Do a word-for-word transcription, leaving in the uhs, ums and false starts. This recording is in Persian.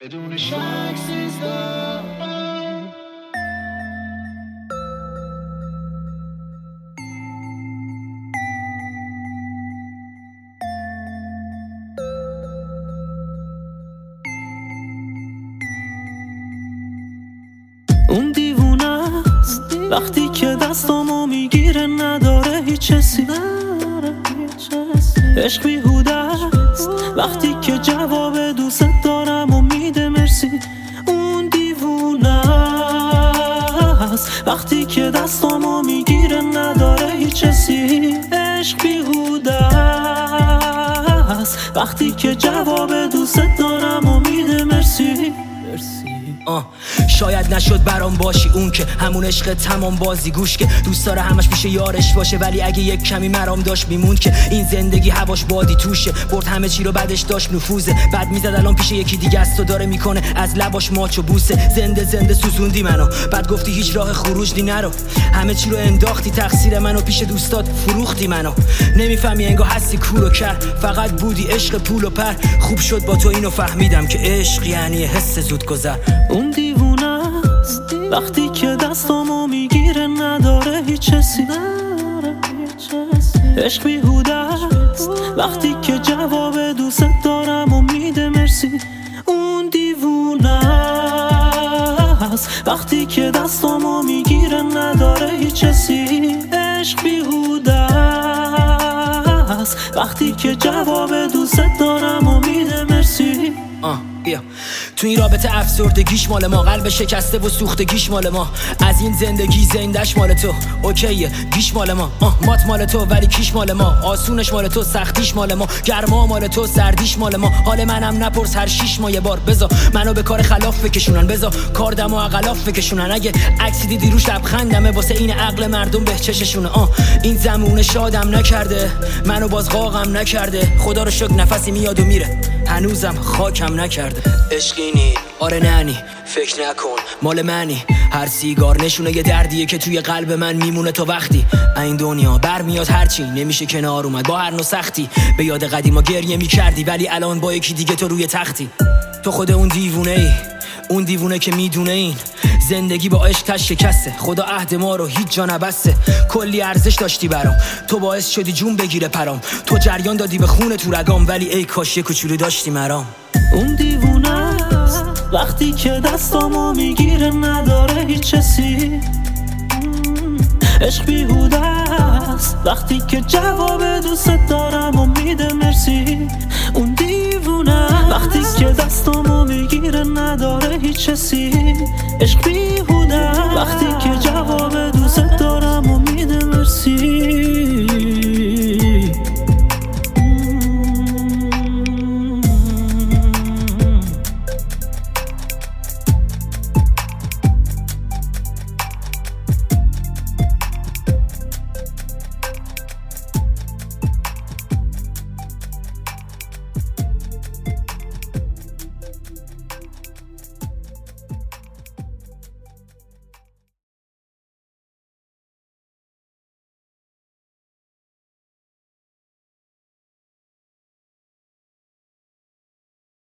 بدون شک سیزده. اون دیوونه است وقتی که دستامو میگیره نداره هیچ حسی. عشق بیهوده است وقتی که جواب دوست دارم و میده مرسی. اون دیوونه است وقتی که دستامو میگیره نداره هیچ حسی. عشق بیهوده است وقتی که جواب دوست دارم و میده مرسی. آه شاید نشد برام باشی اون که همون عشق تمام بازی گوش که دوست داره همش پیش یارش باشه، ولی اگه یک کمی مرام داشت میموند که این زندگی هواش بادی توشه. برد همه چی رو بعدش داشت نفوذه، بعد میزد الان پیش یکی دیگه است و داره میکنه از لباش ماچ و بوسه. زنده زنده سوزوندی منو، بعد گفتی هیچ راه خروج دی نرو. همه چی رو انداختی تقصیر منو، پیش دوستات فروختی منو. نمیفهمی انگار هستی کور و کر، فقط بودی عشق پول و پر. خوب شد با تو اینو فهمیدم که عشق یعنی حس زود گذر. اون دیوونه است وقتی که دستامو میگیره نداره هیچ حسی. عشق بیهوده است وقتی که جواب دوست دارم و میده مرسی. اون دیوونه است وقتی که دستامو میگیره نداره هیچ حسی. عشق بیهوده است وقتی که جواب دوست دارم و میده مرسی. آه بیا تو این رابطه افسردگیش مال ما، قلب شکسته و سوختگیش مال ما. از این زندگی زندش مال تو، اوکیه گیش مال ما. آه مات مال تو ولی کیش مال ما. آسونش مال تو سختیش مال ما. گرما مال تو سردیش مال ما. حال منم نپرس هر شیش ماه یه بار. بزا منو به کار خلاف بکشونن، بزا کار دمو عقلاف بکشونن. اگه عکسی دیدی روش لبخندمه واسه این عقل مردم به چششونه. آه این زمونه شادم نکرده، منو باز قاقم نکرده. خدا رو شکر نفسی میاد و میره، هنوزم خاکم نکرده. عشقینی آره ننی فکر نکن مال منی. هر سیگار نشونه یه دردیه که توی قلب من میمونه تا وقتی این دنیا برمیاد هرچی نمیشه کنار اومد با هر نوع سختی. به یاد قدیما گریه میکردی ولی الان با یکی دیگه تو روی تختی. تو خود اون دیوونه ای، اون دیوونه که میدونه این زندگی با عشق تش شکسته. خدا عهد ما رو هیچ جا نبسته. کلی ارزش داشتی برام، تو باعث شدی جون بگیره پرام. تو جریان دادی به خون تو رگام، ولی ای کاش یه کوچولو داشتی مرام. اون دیوونه است وقتی که دستامو میگیره نداره هیچ حسی. عشق بیهوده است وقتی که جواب دوست دارم و میده مرسی. اون دیوونه وقتی که دستامو میگیره نداره هیچ حسی. عشق بیهوده وقتی